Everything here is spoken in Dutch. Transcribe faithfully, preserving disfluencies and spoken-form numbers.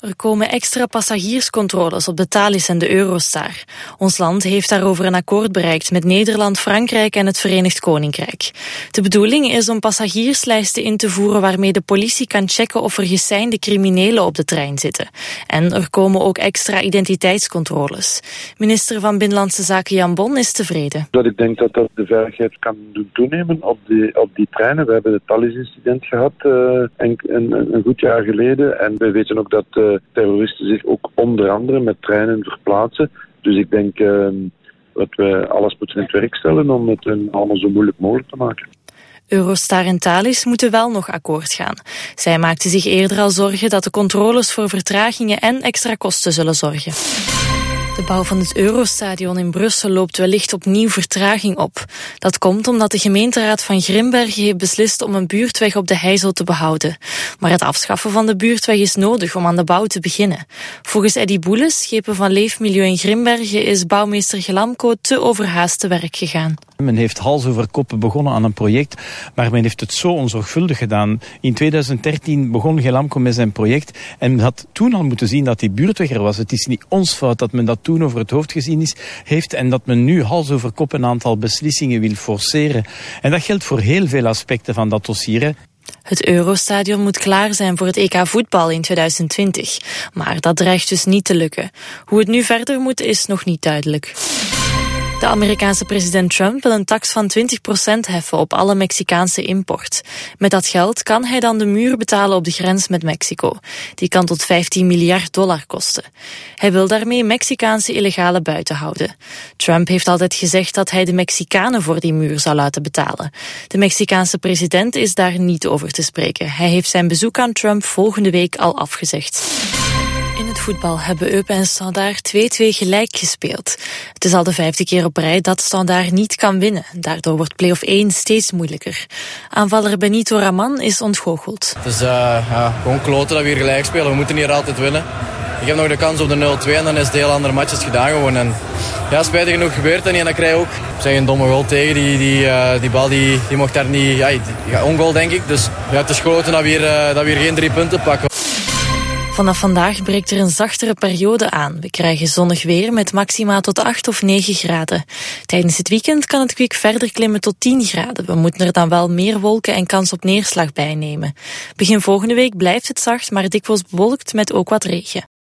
Er komen extra passagierscontroles op de Thalys en de Eurostar. Ons land heeft daarover een akkoord bereikt met Nederland, Frankrijk en het Verenigd Koninkrijk. De bedoeling is om passagierslijsten in te voeren waarmee de politie kan checken of er geseinde criminelen op de trein zitten. En er komen ook extra identiteitscontroles. Minister van Binnenlandse Zaken Jan Bon is tevreden. Dat ik denk dat dat de veiligheid kan doen toenemen op die, op die treinen. We hebben het Thalys-incident gehad uh, een, een, een goed jaar geleden. En we weten ook dat uh, terroristen zich ook onder andere met treinen verplaatsen. Dus ik denk uh, dat we alles moeten in het werk stellen om het uh, allemaal zo moeilijk mogelijk te maken. Eurostar en Thalys moeten wel nog akkoord gaan. Zij maakten zich eerder al zorgen dat de controles voor vertragingen en extra kosten zullen zorgen. De bouw van het Eurostadion in Brussel loopt wellicht opnieuw vertraging op. Dat komt omdat de gemeenteraad van Grimbergen heeft beslist om een buurtweg op de Heijzel te behouden. Maar het afschaffen van de buurtweg is nodig om aan de bouw te beginnen. Volgens Eddy Boeles, schepen van Leefmilieu in Grimbergen, is bouwmeester Gelamco te overhaast te werk gegaan. Men heeft hals over kop begonnen aan een project, maar men heeft het zo onzorgvuldig gedaan. In tweeduizend dertien begon Gelamco met zijn project en men had toen al moeten zien dat die buurtweg er was. Het is niet ons fout dat men dat toen over het hoofd gezien is, heeft en dat men nu hals over kop een aantal beslissingen wil forceren. En dat geldt voor heel veel aspecten van dat dossier. Hè. Het Eurostadion moet klaar zijn voor het E K voetbal in tweeduizend twintig. Maar dat dreigt dus niet te lukken. Hoe het nu verder moet is nog niet duidelijk. De Amerikaanse president Trump wil een tax van twintig procent heffen op alle Mexicaanse import. Met dat geld kan hij dan de muur betalen op de grens met Mexico. Die kan tot vijftien miljard dollar kosten. Hij wil daarmee Mexicaanse illegale buiten houden. Trump heeft altijd gezegd dat hij de Mexicanen voor die muur zou laten betalen. De Mexicaanse president is daar niet over te spreken. Hij heeft zijn bezoek aan Trump volgende week al afgezegd. In het voetbal hebben Eupen en Standaard twee-twee gelijk gespeeld. Het is al de vijfde keer op rij dat Standaard niet kan winnen. Daardoor wordt play-off één steeds moeilijker. Aanvaller Benito Raman is ontgoocheld. Het is uh, ja, gewoon kloten dat we hier gelijk spelen. We moeten hier altijd winnen. Ik heb nog de kans op de nul twee en dan is de hele andere matches gedaan gewoon. En ja, spijtig genoeg gebeurt dat niet en dan krijg je ook zeg, een domme goal tegen. Die, die, uh, die bal die, die mocht daar niet... Ja, ja, ongoal denk ik. Dus ja, het is kloten dat we hier, uh, dat we hier geen drie punten pakken. Vanaf vandaag breekt er een zachtere periode aan. We krijgen zonnig weer met maxima tot acht of negen graden. Tijdens het weekend kan het kwik verder klimmen tot tien graden. We moeten er dan wel meer wolken en kans op neerslag bij nemen. Begin volgende week blijft het zacht, maar dikwijls bewolkt met ook wat regen.